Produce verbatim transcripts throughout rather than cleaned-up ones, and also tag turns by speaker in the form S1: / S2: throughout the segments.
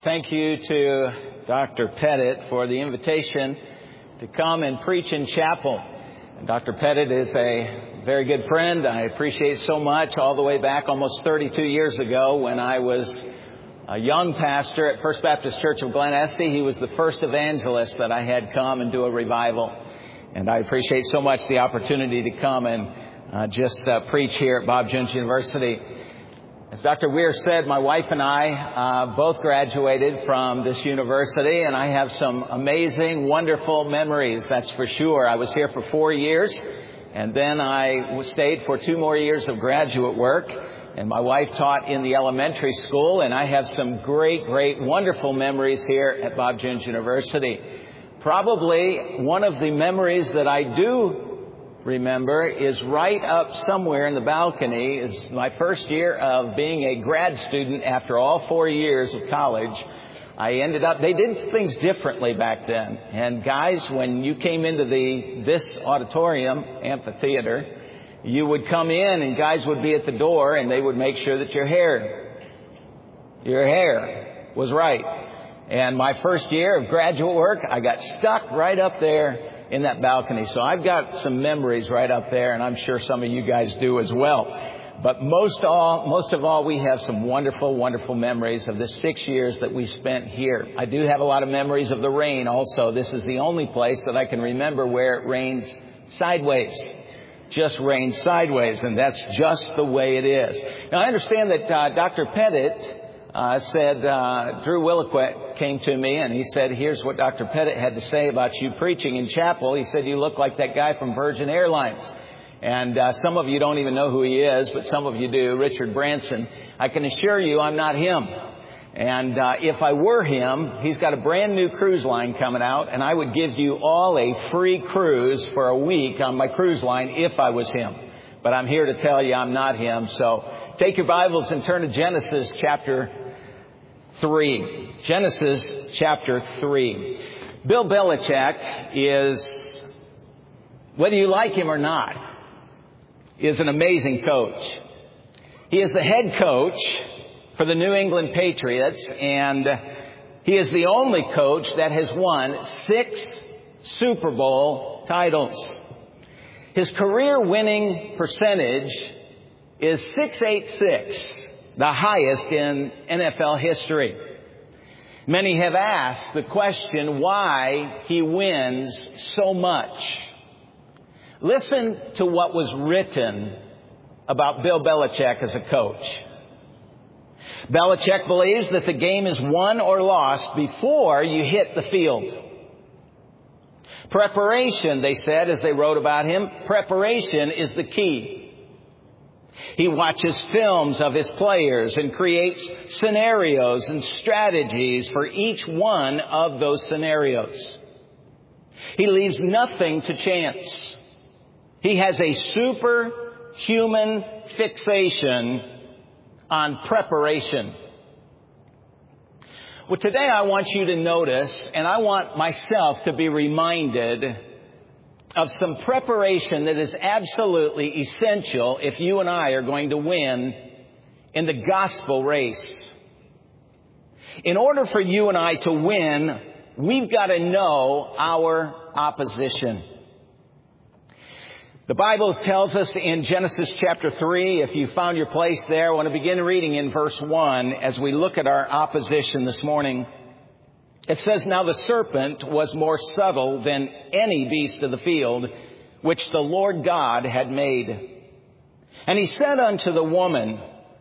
S1: Thank you to Doctor Pettit for the invitation to come and preach in chapel. Doctor Pettit is a very good friend. I appreciate so much all the way back almost thirty-two years ago when I was a young pastor at First Baptist Church of Glen Estee. He was the first evangelist that I had come and do a revival. And I appreciate so much the opportunity to come and uh, just uh, preach here at Bob Jones University. As Doctor Weir said, my wife and I uh, both graduated from this university, and I have some amazing, wonderful memories, that's for sure. I was here for four years, and then I stayed for two more years of graduate work, and my wife taught in the elementary school, and I have some great, great, wonderful memories here at Bob Jones University. Probably one of the memories that I do remember is right up somewhere in the balcony is my first year of being a grad student after all four years of college. I ended up, they did things differently back then. And guys, when you came into the, this auditorium, amphitheater, you would come in and guys would be at the door and they would make sure that your hair, your hair was right. And my first year of graduate work, I got stuck right up there in that balcony. So I've got some memories right up there, and I'm sure some of you guys do as well. But most all, most of all, we have some wonderful, wonderful memories of the six years that we spent here. I do have a lot of memories of the rain also. This is the only place that I can remember where it rains sideways. Just rains sideways, and that's just the way it is. Now, I understand that uh, Doctor Pettit Uh, said, uh, Drew Williquette came to me and he said, here's what Doctor Pettit had to say about you preaching in chapel. He said, you look like that guy from Virgin Airlines. And uh, some of you don't even know who he is, but some of you do, Richard Branson. I can assure you I'm not him. And uh, if I were him, he's got a brand new cruise line coming out, and I would give you all a free cruise for a week on my cruise line if I was him. But I'm here to tell you I'm not him. So take your Bibles and turn to Genesis chapter three. Genesis chapter three. Bill Belichick is, whether you like him or not, is an amazing coach. He is the head coach for the New England Patriots, and he is the only coach that has won six Super Bowl titles. His career winning percentage is six eighty-six. The highest in N F L history. Many have asked the question why he wins so much. Listen to what was written about Bill Belichick as a coach. Belichick believes that the game is won or lost before you hit the field. Preparation, they said as they wrote about him, preparation is the key. He watches films of his players and creates scenarios and strategies for each one of those scenarios. He leaves nothing to chance. He has a superhuman fixation on preparation. Well, today I want you to notice, and I want myself to be reminded of some preparation that is absolutely essential if you and I are going to win in the gospel race. In order for you and I to win, we've got to know our opposition. The Bible tells us in Genesis chapter three, if you found your place there, I want to begin reading in verse one as we look at our opposition this morning. It says, now the serpent was more subtle than any beast of the field, which the Lord God had made. And he said unto the woman,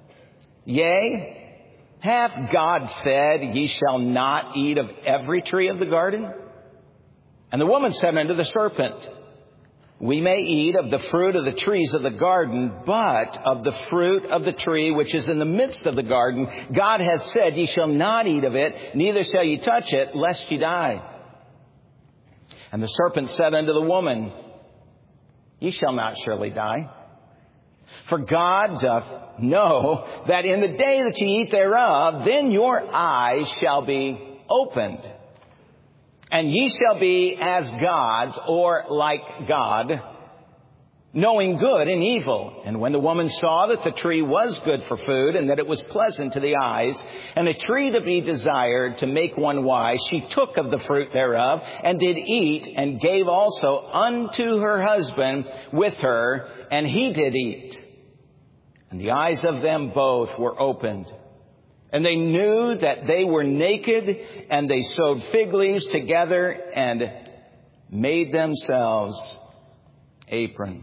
S1: Yea, hath God said, Ye shall not eat of every tree of the garden? And the woman said unto the serpent, We may eat of the fruit of the trees of the garden, but of the fruit of the tree which is in the midst of the garden, God hath said, Ye shall not eat of it, neither shall ye touch it, lest ye die. And the serpent said unto the woman, Ye shall not surely die. For God doth know that in the day that ye eat thereof, then your eyes shall be opened, and ye shall be as gods, or like God, knowing good and evil. And when the woman saw that the tree was good for food, and that it was pleasant to the eyes, and a tree to be desired to make one wise, she took of the fruit thereof, and did eat, and gave also unto her husband with her, and he did eat. And the eyes of them both were opened, and they knew that they were naked, and they sewed fig leaves together, and made themselves aprons.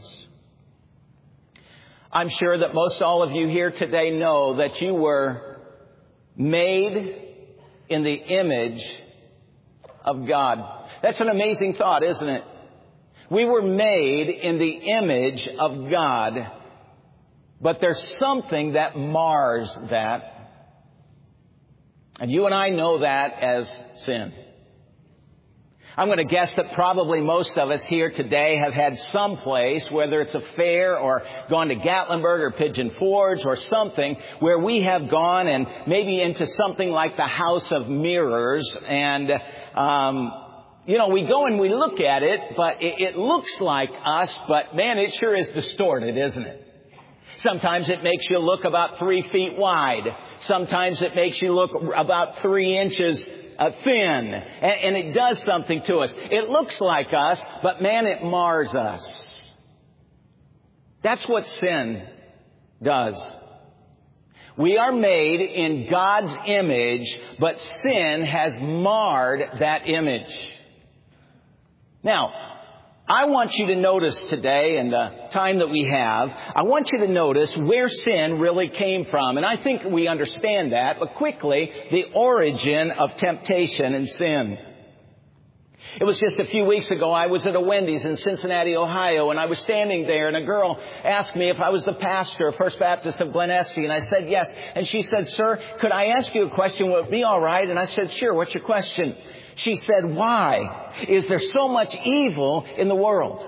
S1: I'm sure that most all of you here today know that you were made in the image of God. That's an amazing thought, isn't it? We were made in the image of God, but there's something that mars that. And you and I know that as sin. I'm going to guess that probably most of us here today have had some place, whether it's a fair or gone to Gatlinburg or Pigeon Forge or something, where we have gone and maybe into something like the House of Mirrors. And, um, you know, we go and we look at it, but it, it looks like us, but man, it sure is distorted, isn't it? Sometimes it makes you look about three feet wide. Sometimes it makes you look about three inches Uh, thin, and, and it does something to us. It looks like us, but man, it mars us. That's what sin does. We are made in God's image, but sin has marred that image. Now, I want you to notice today, in the time that we have, I want you to notice where sin really came from. And I think we understand that, but quickly, the origin of temptation and sin. It was just a few weeks ago, I was at a Wendy's in Cincinnati, Ohio, and I was standing there, and a girl asked me if I was the pastor of First Baptist of Glen Estee, and I said yes. And she said, "Sir, could I ask you a question? Would it be all right?" And I said, "Sure, what's your question?" She said, "Why is there so much evil in the world?"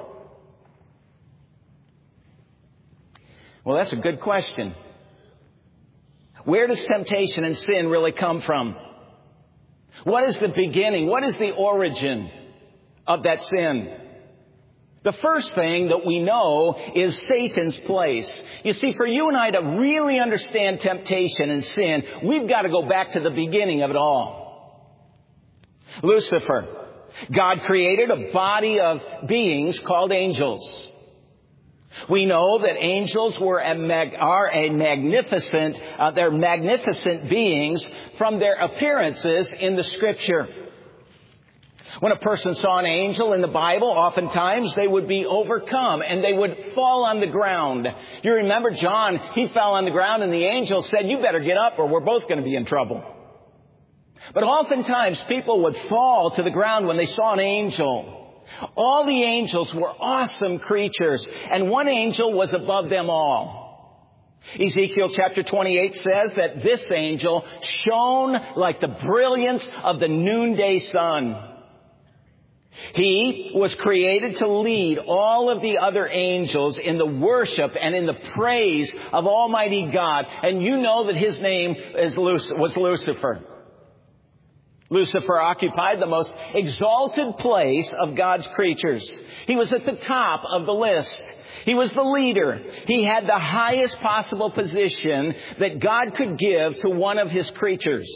S1: Well, that's a good question. Where does temptation and sin really come from? What is the beginning? What is the origin of that sin? The first thing that we know is Satan's place. You see, for you and I to really understand temptation and sin, we've got to go back to the beginning of it all. Lucifer. God created a body of beings called angels. We know that angels were a mag- are a magnificent, uh, they're magnificent beings from their appearances in the Scripture. When a person saw an angel in the Bible, oftentimes they would be overcome and they would fall on the ground. You remember John, he fell on the ground and the angel said, "You better get up or we're both going to be in trouble." But oftentimes people would fall to the ground when they saw an angel. All the angels were awesome creatures, and one angel was above them all. Ezekiel chapter twenty-eight says that this angel shone like the brilliance of the noonday sun. He was created to lead all of the other angels in the worship and in the praise of Almighty God. And you know that his name is Luc- was Lucifer. Lucifer occupied the most exalted place of God's creatures. He was at the top of the list. He was the leader. He had the highest possible position that God could give to one of his creatures.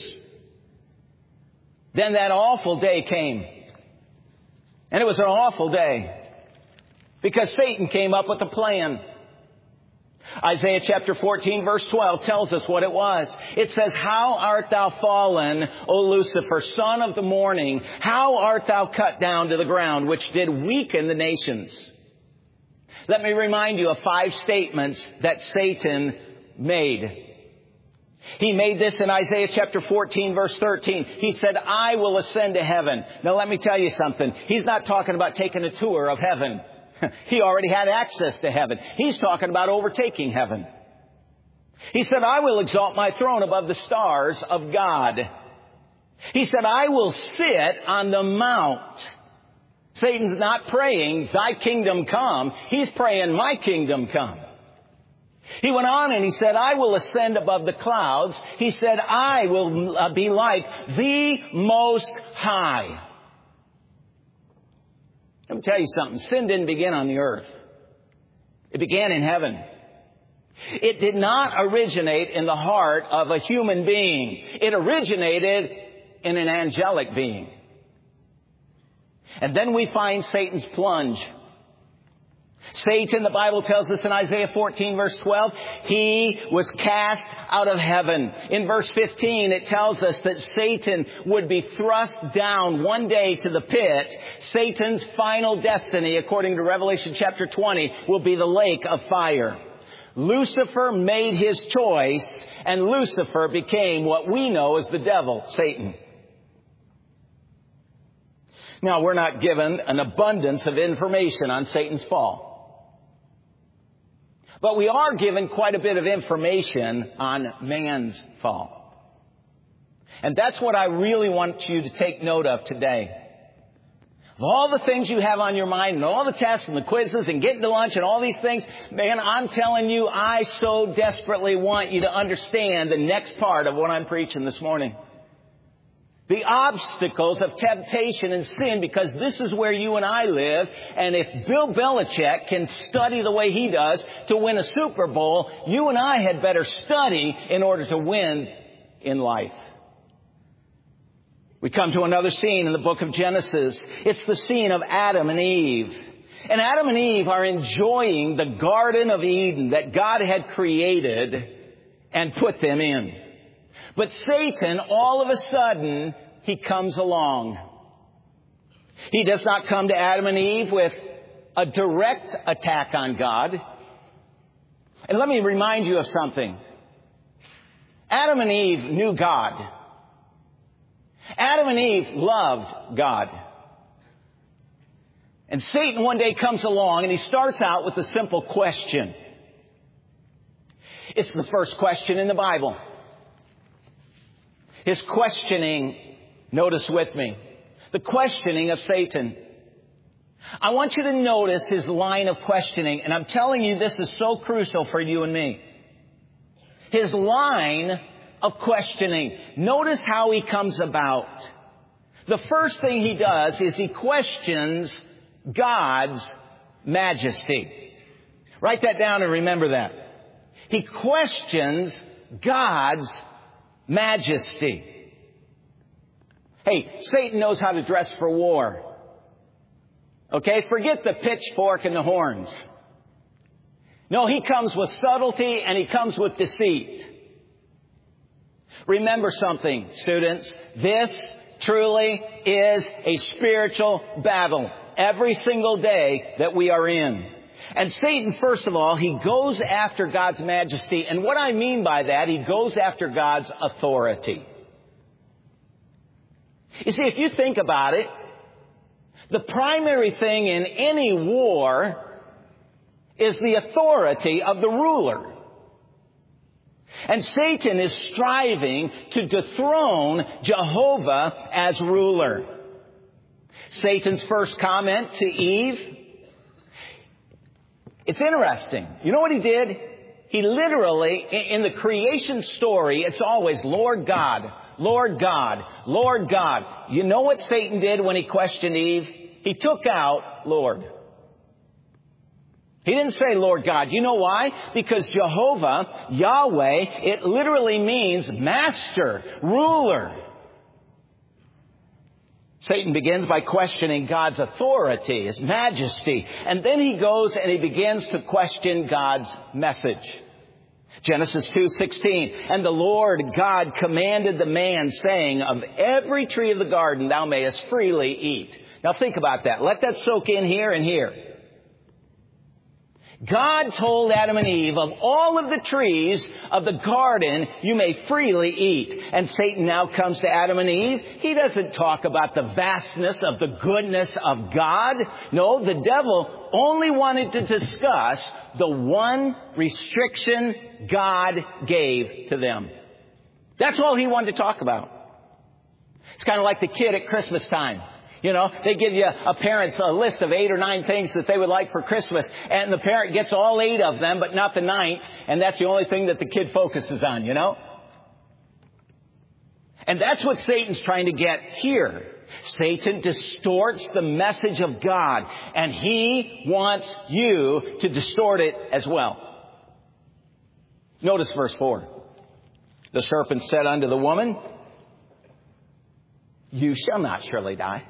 S1: Then that awful day came. And it was an awful day because Satan came up with a plan. Isaiah chapter fourteen verse twelve tells us what it was. It says, "How art thou fallen, O Lucifer, son of the morning? How art thou cut down to the ground, which did weaken the nations?" Let me remind you of five statements that Satan made. He made this in Isaiah chapter fourteen verse thirteen. He said, "I will ascend to heaven." Now let me tell you something. He's not talking about taking a tour of heaven. He already had access to heaven. He's talking about overtaking heaven. He said, "I will exalt my throne above the stars of God." He said, "I will sit on the mount." Satan's not praying, "Thy kingdom come." He's praying, "My kingdom come." He went on and he said, "I will ascend above the clouds." He said, "I will be like the Most High." Let me tell you something. Sin didn't begin on the earth. It began in heaven. It did not originate in the heart of a human being. It originated in an angelic being. And then we find Satan's plunge. Satan, the Bible tells us in Isaiah fourteen, verse twelve, he was cast out of heaven. In verse fifteen, it tells us that Satan would be thrust down one day to the pit. Satan's final destiny, according to Revelation chapter twenty, will be the lake of fire. Lucifer made his choice, and Lucifer became what we know as the devil, Satan. Now, we're not given an abundance of information on Satan's fall. But we are given quite a bit of information on man's fall. And that's what I really want you to take note of today. Of all the things you have on your mind and all the tests and the quizzes and getting to lunch and all these things, man, I'm telling you, I so desperately want you to understand the next part of what I'm preaching this morning. The obstacles of temptation and sin, because this is where you and I live. And if Bill Belichick can study the way he does to win a Super Bowl, you and I had better study in order to win in life. We come to another scene in the book of Genesis. It's the scene of Adam and Eve. And Adam and Eve are enjoying the Garden of Eden that God had created and put them in. But Satan, all of a sudden, he comes along. He does not come to Adam and Eve with a direct attack on God. And let me remind you of something. Adam and Eve knew God. Adam and Eve loved God. And Satan one day comes along and he starts out with a simple question. It's the first question in the Bible. His questioning, notice with me, the questioning of Satan. I want you to notice his line of questioning, and I'm telling you this is so crucial for you and me. His line of questioning. Notice how he comes about. The first thing he does is he questions God's majesty. Write that down and remember that. He questions God's majesty. Hey, Satan knows how to dress for war. Okay, forget the pitchfork and the horns. No, he comes with subtlety and he comes with deceit. Remember something, students. This truly is a spiritual battle every single day that we are in. And Satan, first of all, he goes after God's majesty. And what I mean by that, he goes after God's authority. You see, if you think about it, the primary thing in any war is the authority of the ruler. And Satan is striving to dethrone Jehovah as ruler. Satan's first comment to Eve, it's interesting. You know what he did? He literally, in the creation story, it's always Lord God, Lord God, Lord God. You know what Satan did when he questioned Eve? He took out Lord. He didn't say Lord God. You know why? Because Jehovah, Yahweh, it literally means master, ruler. Satan begins by questioning God's authority, His majesty. And then he goes and he begins to question God's message. Genesis two sixteen. And the Lord God commanded the man, saying, of every tree of the garden thou mayest freely eat. Now think about that. Let that soak in here and here. God told Adam and Eve, of all of the trees of the garden, you may freely eat. And Satan now comes to Adam and Eve. He doesn't talk about the vastness of the goodness of God. No, the devil only wanted to discuss the one restriction God gave to them. That's all he wanted to talk about. It's kind of like the kid at Christmas time. You know, they give you a parent's a list of eight or nine things that they would like for Christmas. And the parent gets all eight of them, but not the ninth. And that's the only thing that the kid focuses on, you know. And that's what Satan's trying to get here. Satan distorts the message of God, and he wants you to distort it as well. Notice verse four. The serpent said unto the woman, you shall not surely die.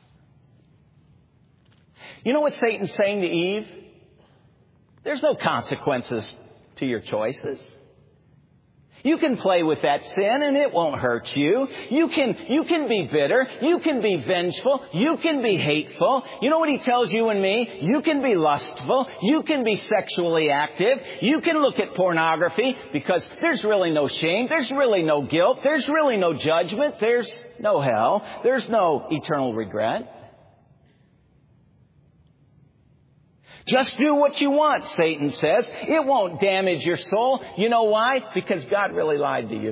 S1: You know what Satan's saying to Eve? There's no consequences to your choices. You can play with that sin and it won't hurt you. You can, you can be bitter. You can be vengeful. You can be hateful. You know what he tells you and me? You can be lustful. You can be sexually active. You can look at pornography because there's really no shame. There's really no guilt. There's really no judgment. There's no hell. There's no eternal regret. Just do what you want, Satan says. It won't damage your soul. You know why? Because God really lied to you.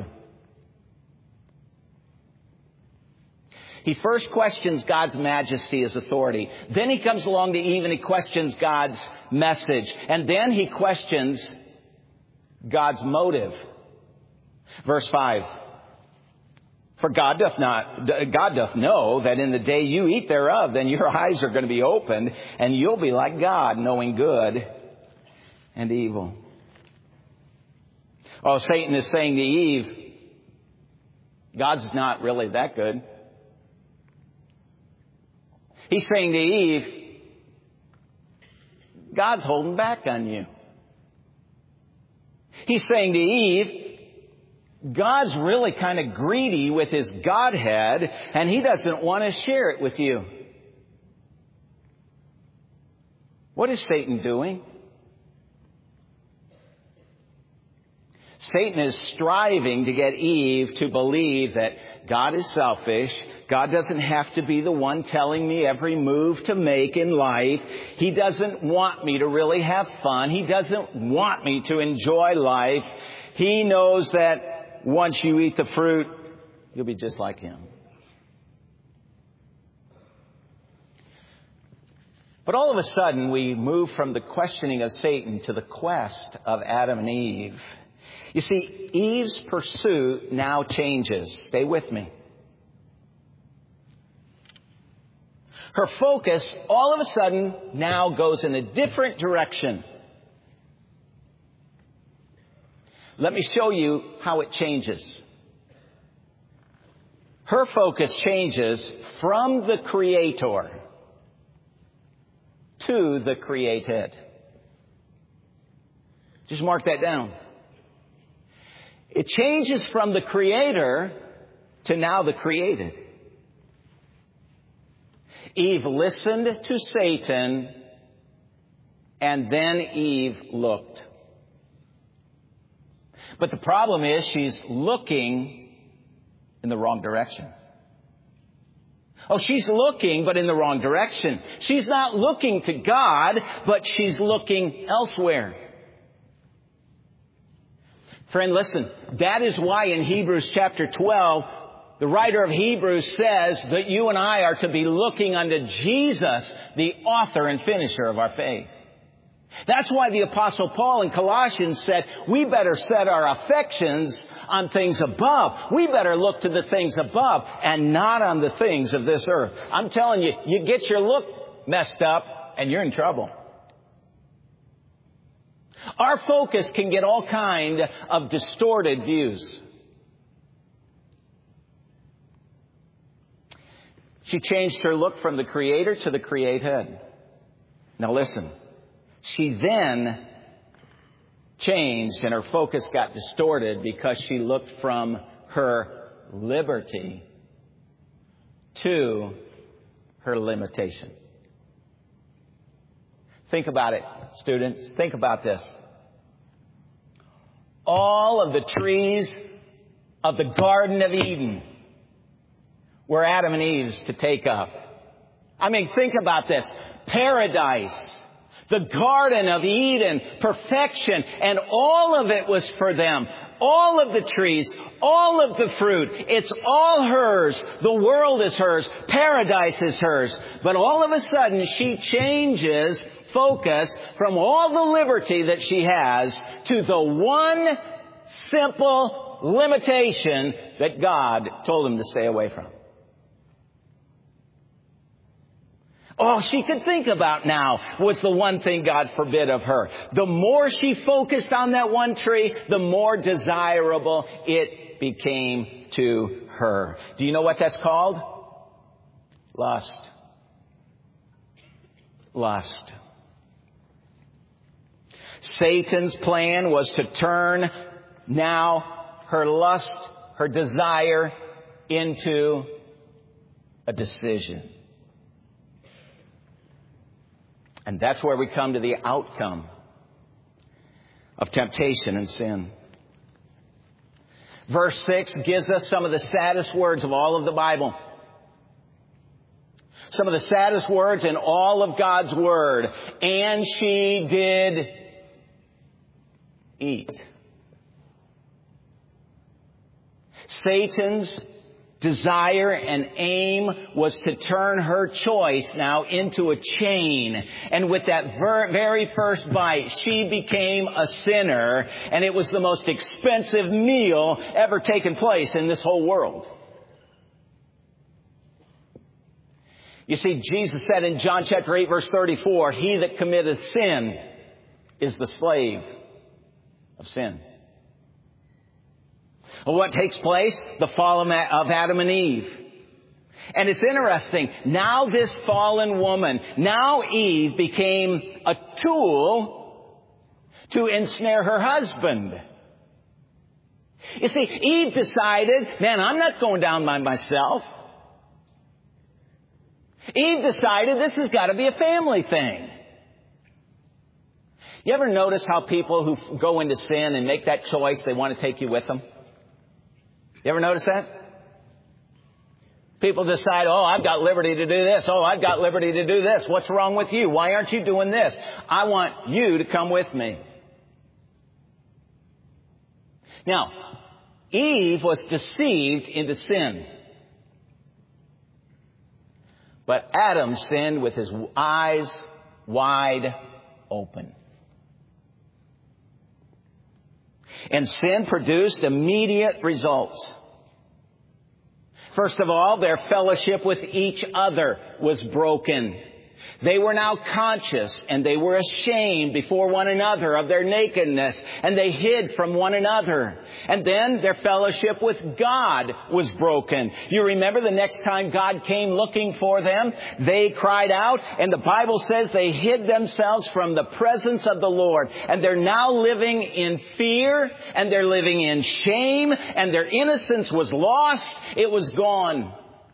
S1: He first questions God's majesty as authority. Then he comes along to Eve and he questions God's message. And then he questions God's motive. Verse five. For God doth not, God doth know that in the day you eat thereof, then your eyes are going to be opened, and you'll be like God, knowing good and evil. Oh, Satan is saying to Eve, God's not really that good. He's saying to Eve, God's holding back on you. He's saying to Eve, God's really kind of greedy with his Godhead, and he doesn't want to share it with you. What is Satan doing? Satan is striving to get Eve to believe that God is selfish. God doesn't have to be the one telling me every move to make in life. He doesn't want me to really have fun. He doesn't want me to enjoy life. He knows that once you eat the fruit, you'll be just like him. But all of a sudden, we move from the questioning of Satan to the quest of Adam and Eve. You see, Eve's pursuit now changes. Stay with me. Her focus all of a sudden now goes in a different direction. Let me show you how it changes. Her focus changes from the Creator to the created. Just mark that down. It changes from the Creator to now the created. Eve listened to Satan, and then Eve looked. But the problem is she's looking in the wrong direction. Oh, she's looking, but in the wrong direction. She's not looking to God, but she's looking elsewhere. Friend, listen, that is why in Hebrews chapter twelve, the writer of Hebrews says that you and I are to be looking unto Jesus, the author and finisher of our faith. That's why the Apostle Paul in Colossians said, we better set our affections on things above. We better look to the things above and not on the things of this earth. I'm telling you, you get your look messed up and you're in trouble. Our focus can get all kind of distorted views. She changed her look from the Creator to the created. Now listen. She then changed and her focus got distorted because she looked from her liberty to her limitation. Think about it, students. Think about this. All of the trees of the Garden of Eden were Adam and Eve's to take up. I mean, think about this. Paradise. The Garden of Eden, perfection, and all of it was for them. All of the trees, all of the fruit, it's all hers. The world is hers. Paradise is hers. But all of a sudden, she changes focus from all the liberty that she has to the one simple limitation that God told him to stay away from. All she could think about now was the one thing God forbid of her. The more she focused on that one tree, the more desirable it became to her. Do you know what that's called? Lust. Lust. Satan's plan was to turn now her lust, her desire, into a decision. And that's where we come to the outcome of temptation and sin. Verse six gives us some of the saddest words of all of the Bible. Some of the saddest words in all of God's Word. And she did eat. Satan's desire and aim was to turn her choice now into a chain. And with that ver- very first bite, she became a sinner. And it was the most expensive meal ever taken place in this whole world. You see, Jesus said in John chapter eight, verse thirty-four, he that committeth sin is the slave of sin. Well, what takes place? The fall of Adam and Eve. And it's interesting. Now this fallen woman, now Eve became a tool to ensnare her husband. You see, Eve decided, man, I'm not going down by myself. Eve decided this has got to be a family thing. You ever notice how people who go into sin and make that choice, they want to take you with them? You ever notice that? People decide, oh, I've got liberty to do this. Oh, I've got liberty to do this. What's wrong with you? Why aren't you doing this? I want you to come with me. Now, Eve was deceived into sin. But Adam sinned with his eyes wide open. And sin produced immediate results. First of all, their fellowship with each other was broken. They were now conscious and they were ashamed before one another of their nakedness, and they hid from one another. And then their fellowship with God was broken. You remember the next time God came looking for them, they cried out, and the Bible says they hid themselves from the presence of the Lord. And they're now living in fear, and they're living in shame, and their innocence was lost. It was gone.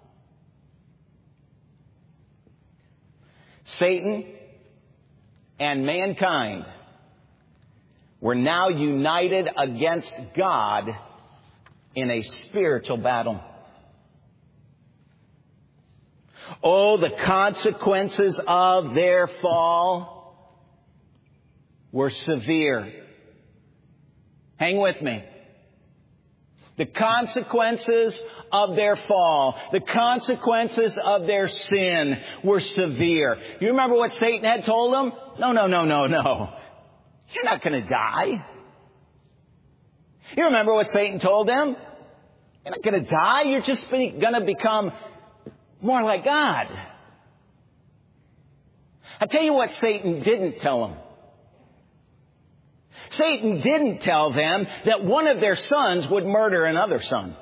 S1: Satan and mankind were now united against God in a spiritual battle. Oh, the consequences of their fall were severe. Hang with me. The consequences of their fall, the consequences of their sin were severe. You remember what Satan had told them? No, no, no, no, no. You're not going to die. You remember what Satan told them? You're not going to die. You're just going to become more like God. I tell you what Satan didn't tell them. Satan didn't tell them that one of their sons would murder another son.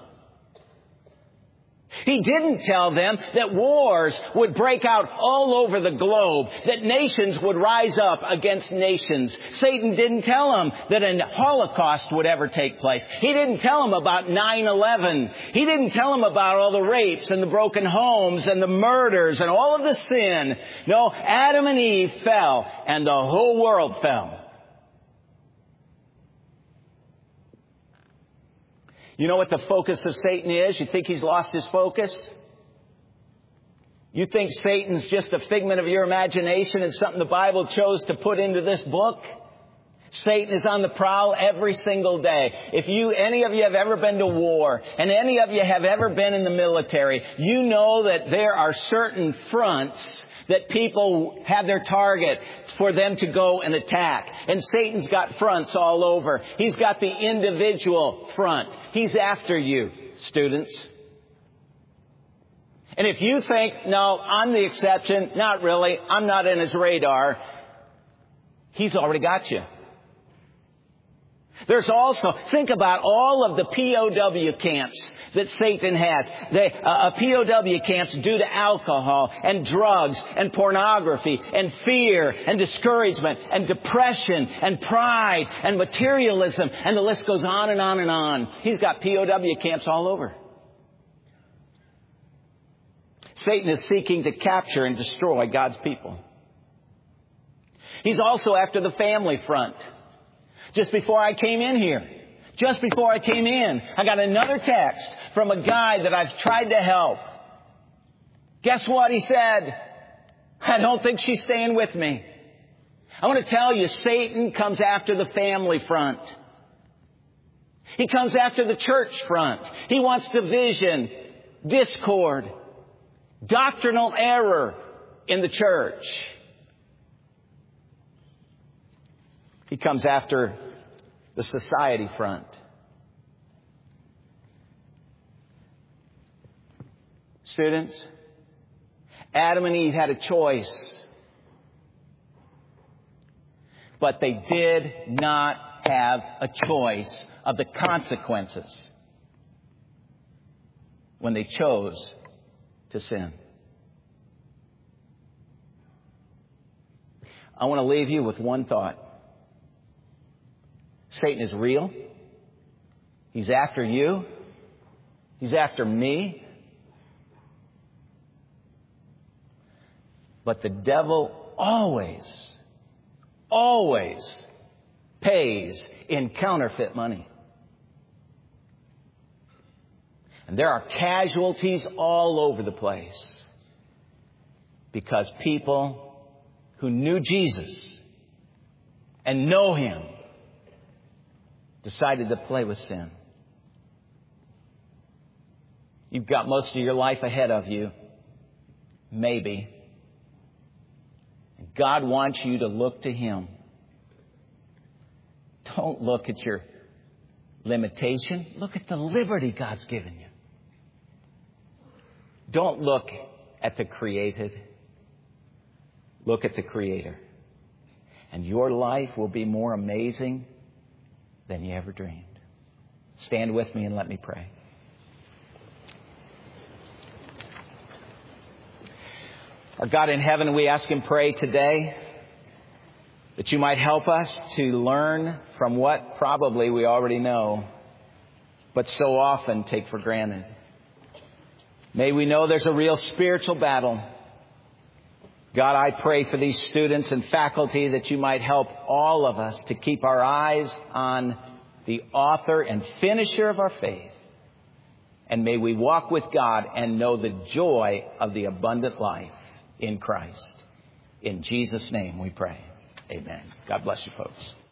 S1: He didn't tell them that wars would break out all over the globe, that nations would rise up against nations. Satan didn't tell them that a Holocaust would ever take place. He didn't tell them about nine eleven. He didn't tell them about all the rapes and the broken homes and the murders and all of the sin. No, Adam and Eve fell, and the whole world fell. You know what the focus of Satan is? You think he's lost his focus? You think Satan's just a figment of your imagination and something the Bible chose to put into this book? Satan is on the prowl every single day. If you, any of you have ever been to war, and any of you have ever been in the military, you know that there are certain fronts that people have their target for them to go and attack. And Satan's got fronts all over. He's got the individual front. He's after you, students. And if you think, no, I'm the exception, not really, I'm not in his radar, he's already got you. There's also, think about all of the P O W camps that Satan has. They, uh, P O W camps due to alcohol and drugs and pornography and fear and discouragement and depression and pride and materialism, and the list goes on and on and on. He's got P O W camps all over. Satan is seeking to capture and destroy God's people. He's also after the family front. Just before I came in here, just before I came in, I got another text from a guy that I've tried to help. Guess what he said? I don't think she's staying with me. I want to tell you, Satan comes after the family front. He comes after the church front. He wants division, discord, doctrinal error in the church. He comes after the society front. Students, Adam and Eve had a choice, but they did not have a choice of the consequences when they chose to sin. I want to leave you with one thought. Satan is real. He's after you. He's after me. But the devil always, always pays in counterfeit money. And there are casualties all over the place because people who knew Jesus and know Him decided to play with sin. You've got most of your life ahead of you. Maybe. And God wants you to look to Him. Don't look at your limitation. Look at the liberty God's given you. Don't look at the created. Look at the Creator. And your life will be more amazing than you ever dreamed. Stand with me and let me pray. Our God in heaven, we ask and pray today that you might help us to learn from what probably we already know, but so often take for granted. May we know there's a real spiritual battle. God, I pray for these students and faculty that you might help all of us to keep our eyes on the author and finisher of our faith. And may we walk with God and know the joy of the abundant life in Christ. In Jesus' name we pray. Amen. God bless you, folks.